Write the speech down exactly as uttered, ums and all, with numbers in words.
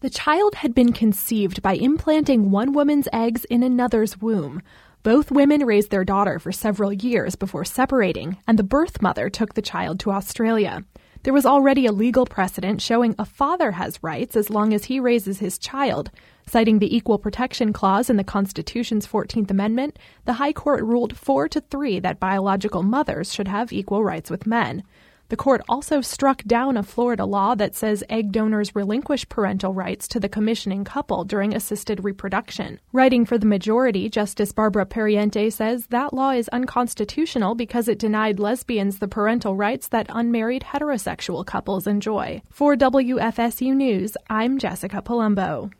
The child had been conceived by implanting one woman's eggs in another's womb. Both women raised their daughter for several years before separating, and the birth mother took the child to Australia. There was already a legal precedent showing a father has rights as long as he raises his child. Citing the Equal Protection Clause in the Constitution's fourteenth Amendment, the High Court ruled four to three that biological mothers should have equal rights with men. The court also struck down a Florida law that says egg donors relinquish parental rights to the commissioning couple during assisted reproduction. Writing for the majority, Justice Barbara Pariente says that law is unconstitutional because it denied lesbians the parental rights that unmarried heterosexual couples enjoy. For W F S U News, I'm Jessica Palumbo.